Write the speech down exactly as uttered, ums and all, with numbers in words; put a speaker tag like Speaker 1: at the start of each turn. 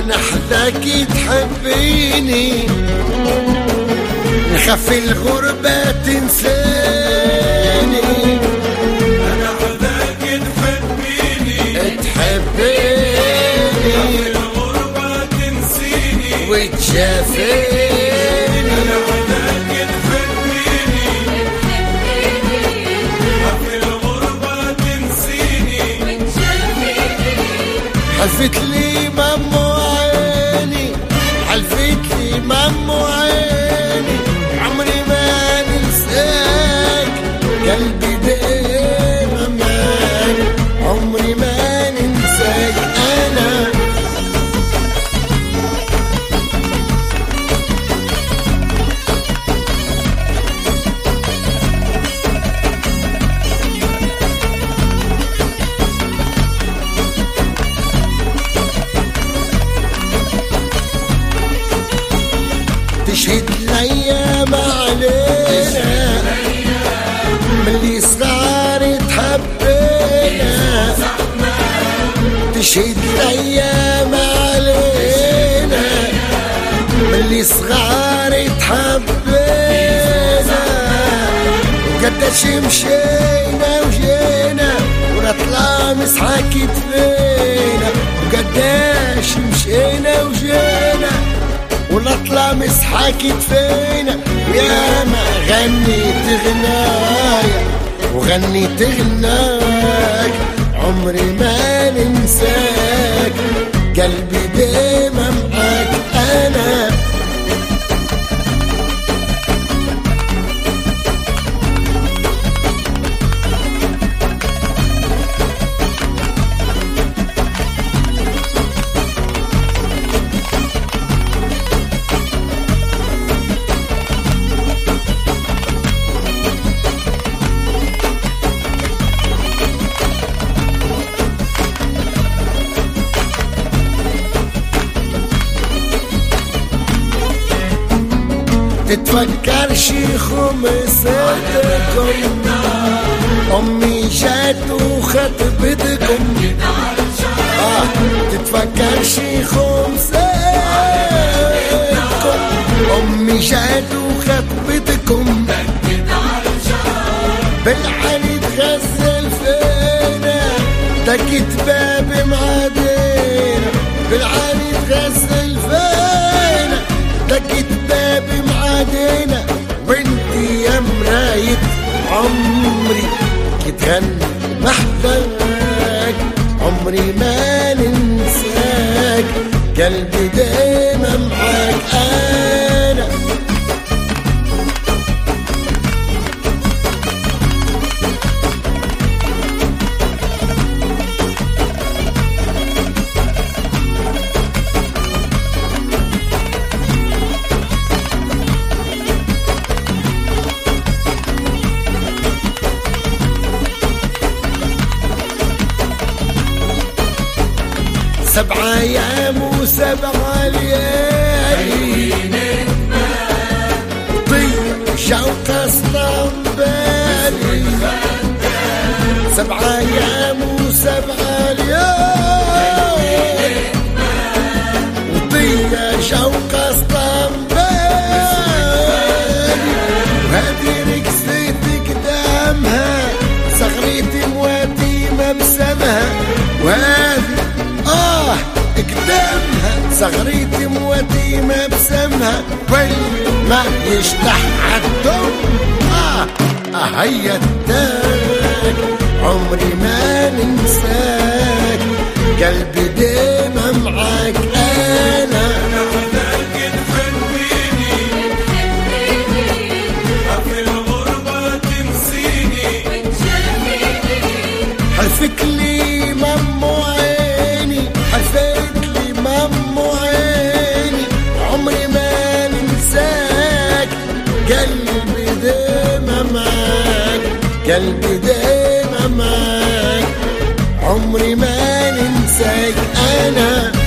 Speaker 1: انا حداك تحبيني، نخاف الغربة تنساني.
Speaker 2: انا حداك تحبيني
Speaker 1: تحبيني
Speaker 2: نخاف الغربة تنسيني
Speaker 1: وتشافيني.
Speaker 2: انا حداك تحبيني نخاف الغربة تنسيني وتشافيني.
Speaker 1: حلفت لي مامو عيني، حلفت لي مامو عيني، عمري ما ننساك قلبي دايما معاك، عمري ما ننساك انا. تشهد الايام علينا ملي صغار تحبينا، تشهد الايام علينا ملي صغار تحبينا. وقداش مشينا وجينا ونطلع مسحة كتفينا، وقداش مشينا وجينا ونطلع مسحة كتفينا. يا ما غنيت غنايا وغنيت غناك، عمري ما ننساك قلبي دايما معاك انا. تتفكرش خمساتكم، امي جات وخطبتكم. اه تتفكرش خمساتكم، امي جات وخطبتكم. بالعلي تغزل فينا دقت باب معادينا، بالعلي تغزل فينا دقت باب معادينا. وانتي يا مراية عمري كتغني محداك، عمري ما ننساك قلبي دايما معاك انا. سبعة ايام وسبعة ليالي طير شوق اسطنبالي. سبعة ايام وسبعة ليالي وطير شوق اسطنبالي. وهذه رقصت قدامها صغريتي مواتي مبسمها، وهذه آه قدامها صغريتي مواتي مبسمها. والما يشتح عالدم آه هيا التاك، عمري ما ننساك قلبي دايما معاك انا.
Speaker 2: انا حداك تحبيني نخاف الغربة تنسيني وتشافيني.
Speaker 1: حلفك لي مامو عيني، حلفت لي مامو عيني، عمري ما ننساك قلبي دايما معاك، قلبي دايما معاك، عمري ما ننساك انا.